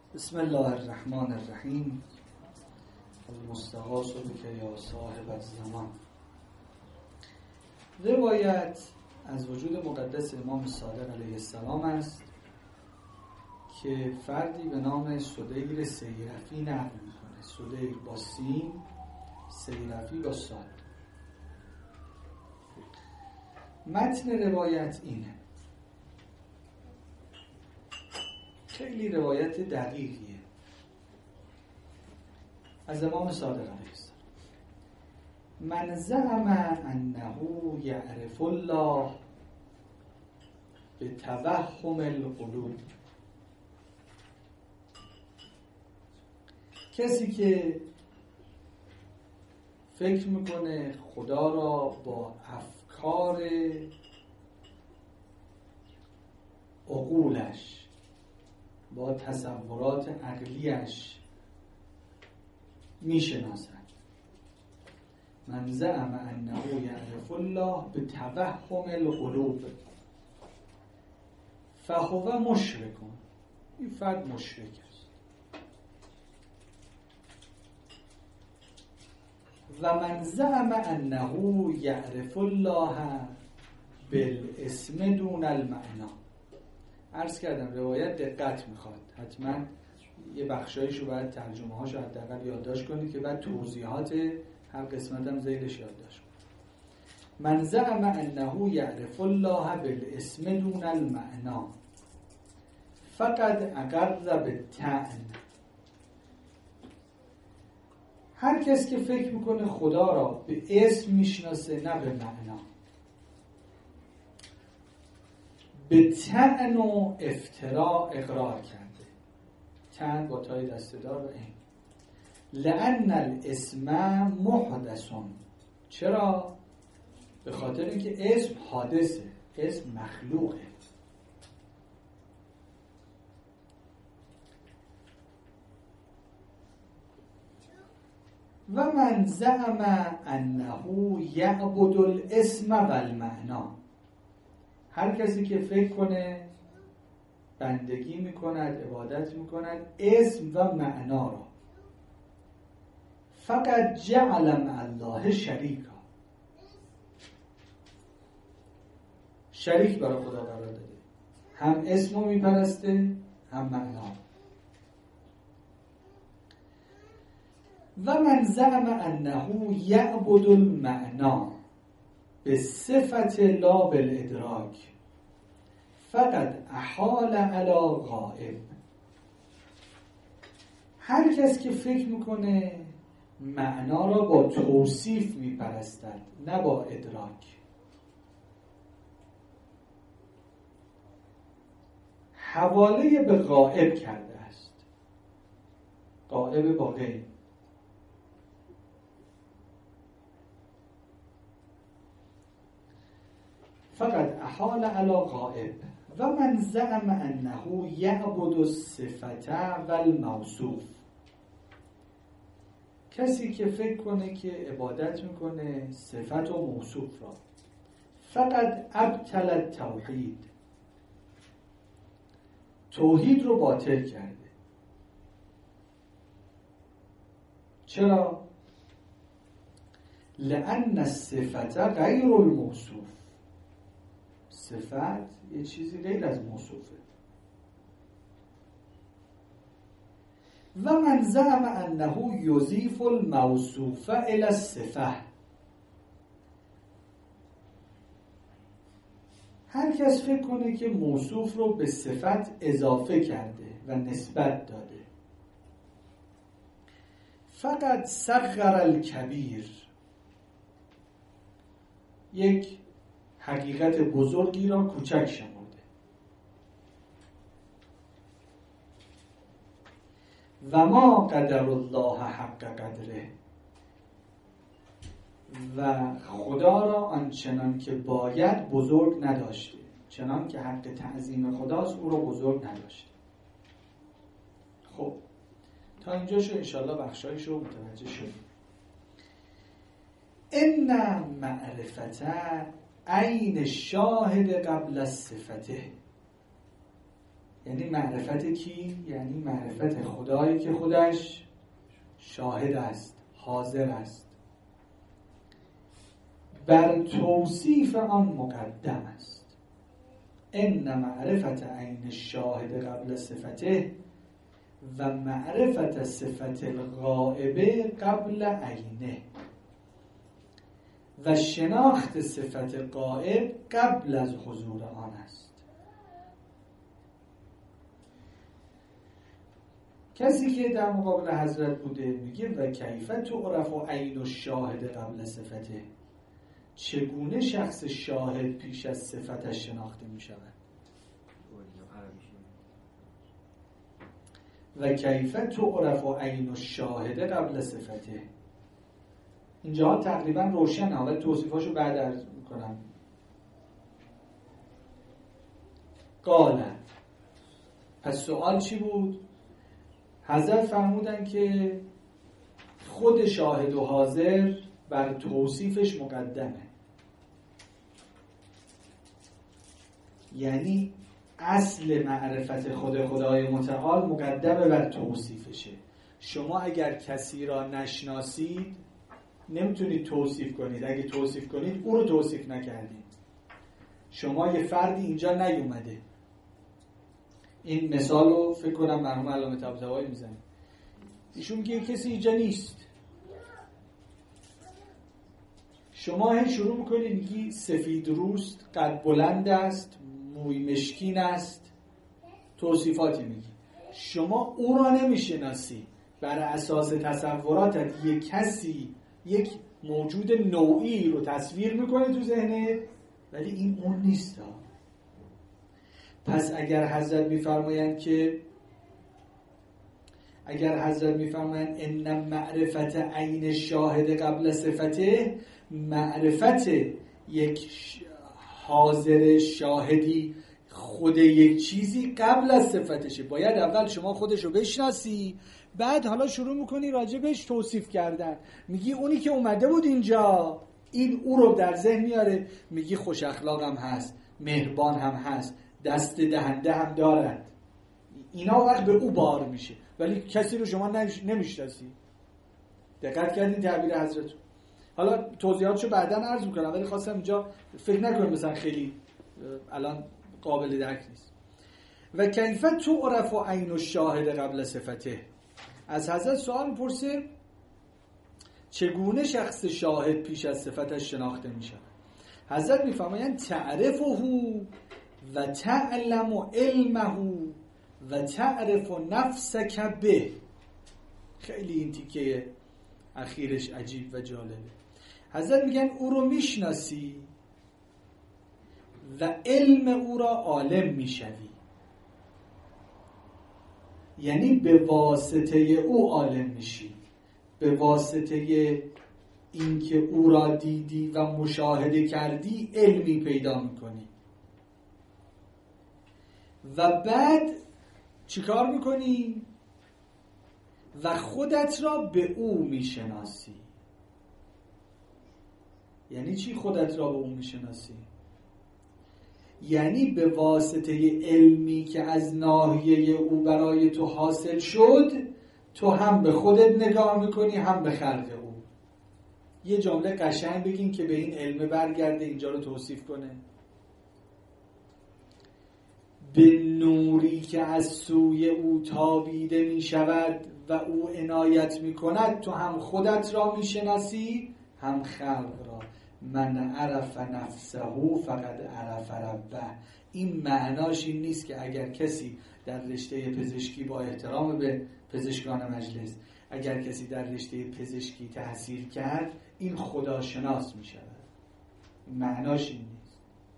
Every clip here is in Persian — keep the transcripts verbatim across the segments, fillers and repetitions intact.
بسم الله الرحمن الرحیم. المستغاث بک یا صاحب الزمان. روایت از وجود مقدس امام صادق علیه السلام است که فردی به نام سدیر سیرفی نقل میکنه. سدیر با سین، سیرفی با صاد. متن روایت اینه. خیلی روایت دقیقیه از امام صادق علیه السلام. من زعم انه یعرف الله به توهم القلوب. کسی که فکر میکنه خدا را با افکار عقولش، با تصورات عقلیش میشناسد. من زعم انه یعرف الله به توهم القلوب فهو مشرک. این فرد مشرک است. و من زعم انه یعرف الله بالاسم دون المعنی. عرض کردم روایت دقت میخواد، حتما یه بخشایشو باید ترجمه هاشو حداقل یادداشت کنید که بعد توضیحات هر قسمت هم ذیلش یادداشت کنید. من زعم انه یعرف الله بالاسم دون المعنی فقد اقر بالطعن. هر کس که فکر میکنه خدا را به اسم میشناسه نه به معنا، به طعن و افتراء اقرار کرده. طعن با تای دسته‌دار و این. لأن الاسم محدث. چرا؟ به خاطر اینکه اسم حادثه، اسم مخلوقه. و من زعم انه یعبد الاسم و المعنا. هر کسی که فکر کنه بندگی میکند، عبادت میکند اسم و معنا را، فقط جعل مع الله شریکا. شریک برای خدا قرار داده. هم اسم رو میپرسته هم معنا. و من زعم انه یعبد المعنا به صفت لا بالادراک فقط احال علی غائب. هر کس که فکر میکنه معنا را با توصیف میپرستد نه با ادراک، حواله به غائب کرده است. غائب با غیب. فقط احال علی غائب. و من زعم انه یعبد الصفت و الموصوف. کسی که فکر کنه که عبادت میکنه صفت و موصوف را، فقط ابطل التوحید. توحید رو باطل کرده. چرا؟ لأن الصفت غیر الموصوف. صفت یه چیزی غیر از موصوفه. و من زعم انه یضیف الموصوف الی الصفه. هر کس فکر کنه که موصوف رو به صفت اضافه کرده و نسبت داده، فقط صغر الکبیر. یک حقیقت بزرگی را کوچک شمرده. و ما قدر الله حق قدره. و خدا را آنچنان که باید بزرگ نداشته. چنان که حق تعظیم خداست او را بزرگ نداشته. خب تا اینجا شو انشاءالله بخشایش رو متوجه شد. ان معرفت عین شاهد قبل از صفته. یعنی معرفت کی؟ یعنی معرفت خدایی که خودش شاهد است، حاضر است، بر توصیف آن مقدم است. ان معرفت عین الشاهد قبل صفته و معرفت صفت الغائبه قبل عینه و شناخت صفت غائب قبل از حضور آن است. کسی که در مقابل حضرت بوده میگه و کیف تعرف عین الشاهد قبل صفته، چگونه شخص شاهد پیش از صفتش شناخته میشود؟ و کیف تعرف عین الشاهد قبل صفته، اینجا تقریبا روشنه، حالا توصیفاشو بعد عرض میکنم. قال، پس سوال چی بود؟ حضرت فرمودن که خود شاهد و حاضر بر توصیفش مقدمه، یعنی اصل معرفت خود خدای متعال مقدمه بر توصیفشه. شما اگر کسی را نشناسید نمیتونید توصیف کنید، اگه توصیف کنید او رو توصیف نکردید. شما یه فردی اینجا نیومده، این مثال رو فکر کنم مرحوم علامه طباطبایی میزنه، ایشون میگه کسی اینجا نیست، شما هی شروع میکنید میگی سفید روست، قد بلند است، موی مشکین است، توصیفاتی میگی. شما او را نمیشناسی، بر اساس تصوراتت یک کسی، یک موجود نوعی رو تصویر میکنی تو ذهنت، ولی این اون نیست. پس اگر حضرت میفرمایند که اگر حضرت میفرمایند ان معرفت عین شاهد قبل صفته، معرفت یک حاضر شاهدی خود یک چیزی قبل از صفتشه. باید اول شما خودش رو بشناسی، بعد حالا شروع میکنی راجع بهش توصیف کردن. میگی اونی که اومده بود اینجا، این او رو در ذهن میاره، میگی خوش اخلاق هم هست، مهربان هم هست، دست دهنده هم دارد، اینا وقت به او بار میشه، ولی کسی رو شما نمیشناسی. دقت کردین تعبیر حضرت؟ حالا توضیحاتشو بعداً عرض میکنم، ولی خواستم اینجا فکر نکنیم مثلا خیلی الان قابل درک نیست. و کیف تعرف عین الشاهد قبل صفته، از حضرت سوال میپرسه چگونه شخص شاهد پیش از صفتش شناخته میشه. حضرت میفرمایند تعرفه و تعلم علمه و تعرف نفسک به. خیلی این تیکه اخیرش عجیب و جالبه. حضرت میگن او رو میشناسی و علم او را عالم میشوی، یعنی به واسطه او عالم میشی، به واسطه اینکه او را دیدی و مشاهده کردی علمی پیدا میکنی و بعد چیکار میکنی؟ و خودت را به او میشناسی. یعنی چی خودت را به او میشناسی؟ یعنی به واسطه علمی که از ناحیه او برای تو حاصل شد، تو هم به خودت نگاه میکنی هم به خلق او. یه جمله قشنگ بگین که به این علم برگرده، اینجا رو توصیف کنه. به نوری که از سوی او تابیده می شود و او عنایت می کند، تو هم خودت را می شناسی هم خلق را. من عرف نفسه فقد عرف ربه. این معناش این نیست که اگر کسی در رشته پزشکی، با احترام به پزشکان مجلس، اگر کسی در رشته پزشکی تحصیل کرد این خداشناس می شود. معناش این نیست.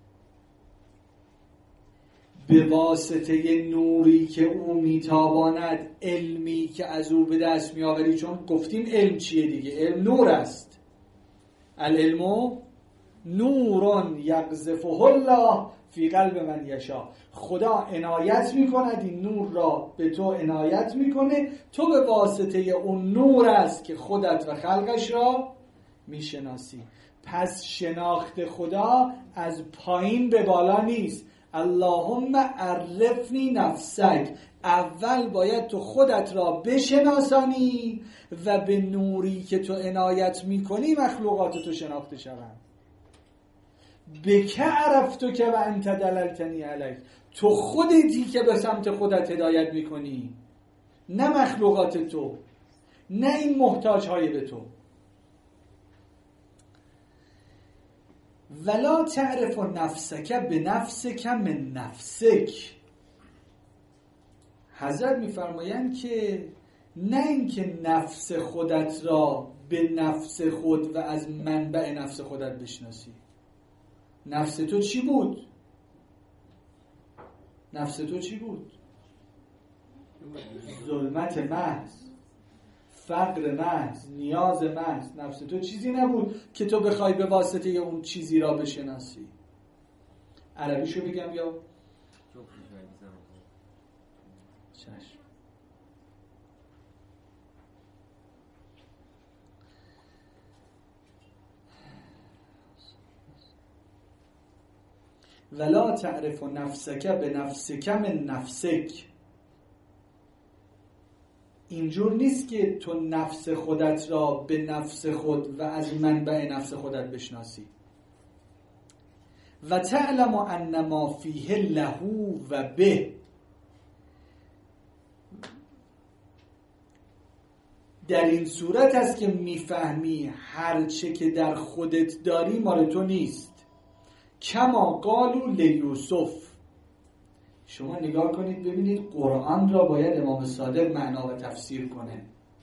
به واسطه نوری که او میتاباند، علمی که از او به دست میآوری. چون گفتیم علم چیه دیگه؟ علم نور است. العلم نورون یقذفه الله فی قلب من یشاء. خدا عنایت میکند، این نور را به تو عنایت میکنه، تو به واسطه اون نور است که خودت و خلقش را میشناسی. پس شناخت خدا از پایین به بالا نیست، اللهم عرفنی نفسک، اول باید تو خودت را بشناسانی و به نوری که تو عنایت میکنی مخلوقات تو شناخته شوند. بک عرفتو که و انت دللتنی علیک، تو خودتی که به سمت خودت هدایت میکنی، نه مخلوقات تو، نه این محتاج های به تو. ولا تعرف نفسک به نفسک من نفسک. حضرت میفرمایند که نه اینکه نفس خودت را به نفس خود و از منبع نفس خودت بشناسی. نفس تو چی بود؟ نفس تو چی بود؟ ظلمت محض، فقر محض، نیاز محض. نفس تو چیزی نبود که تو بخوای به واسطه اون چیزی را بشناسی. عربیشو بگم یا؟ چشم. ولا تعرف نفسک به نفسک من نفسک. اینجور نیست که تو نفس خودت را به نفس خود و از منبع نفس خودت بشناسی. و تعلم ان ما فیه له و به. در این صورت است که میفهمی هر چه که در خودت داری مال تو نیست. کما قالوا لیوسف. شما نگاه کنید ببینید قرآن را باید امام صادق معنا و تفسیر کنه.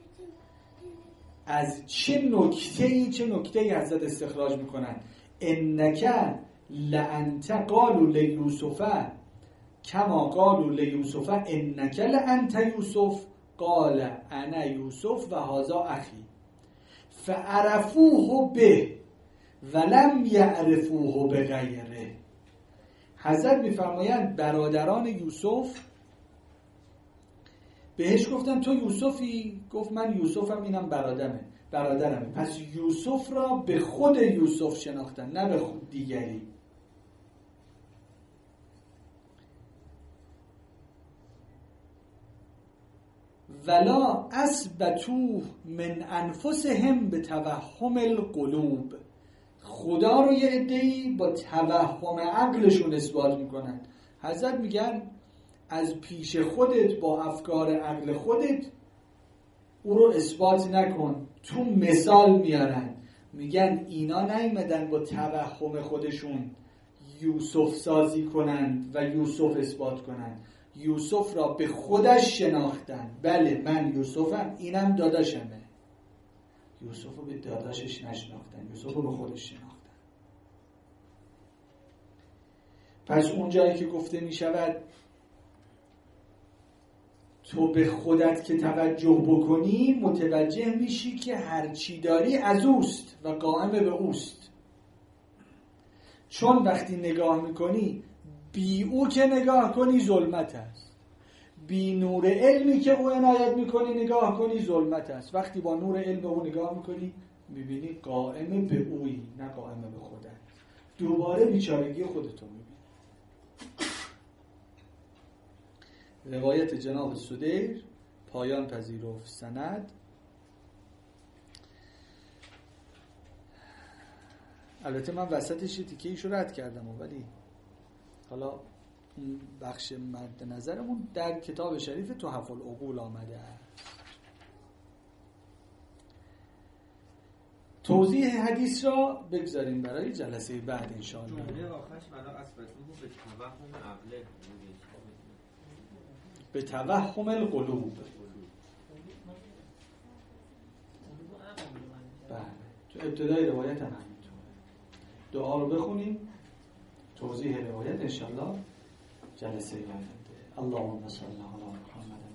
از چه نکته‌ای چه نکته‌ای حضرت استخراج میکنن. انک لانت قالوا لیوسف کما قالوا لیوسف انک لانت یوسف قال انا یوسف و هذا اخی فعرفوه به ولم یعرفوه به غیره. حضرت میفرمایند برادران یوسف بهش گفتن تو یوسفی؟ گفت من یوسفم، اینم برادرمه برادرمه. پس یوسف را به خود یوسف شناختن، نه به خود دیگری. ولا اثبتوه من انفسهم به توهم القلوب. خدا رو یه عده‌ای با توهم عقلشون اثبات میکنن. حضرت میگن از پیش خودت با افکار عقل خودت او رو اثبات نکن. تو مثال میارن، میگن اینا نیومدن با توهم خودشون یوسف سازی کنند و یوسف اثبات کنند. یوسف را به خودش شناختن. بله من یوسفم، اینم داداشمه. یوسف رو به داداشش نشناختن، یوسف رو به خودش شناختن. پس اون جایی که گفته می شود تو به خودت که توجه بکنی متوجه میشی که هر چی داری از اوست و قائم به اوست. چون وقتی نگاه میکنی بی او که نگاه کنی ظلمت است، بی نور علمی که او عنایت میکنی نگاه کنی ظلمت است. وقتی با نور علم او نگاه میکنی میبینی قائم به اویی، نه قائم به خودت. دوباره بیچارگی خودتو میبینی. روایت جناب سدیر پایان پذیرفت. سند البته من وسطش یه تیکه ایشو رد کردم، ولی حالا اون بخش مد نظرمون در کتاب شریف تحف العقول آمده است. توضیح حدیث را بگذاریم برای جلسه بعد انشاءالله. جمله آخرش معنا اثبتوه به توهم عقله، به توهم القلوب. بله تو ابتدای روایت هم همینطور. دعا رو بخونیم، توضیح روایت انشاءالله جلسه بعد. اللهم صل علی محمد